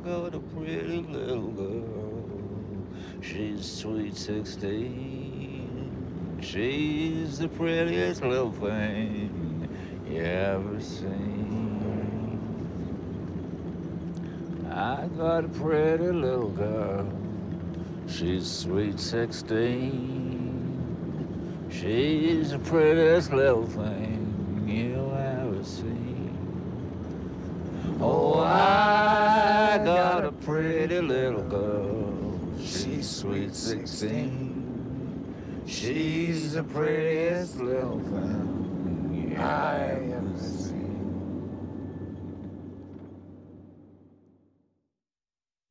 got a pretty little girl. She's sweet 16. She's the prettiest little thing you ever seen. I got a pretty little girl. She's sweet 16. She's the prettiest little thing you'll ever see. Oh, I got a pretty little girl. She's sweet 16. She's the prettiest little thing I ever seen.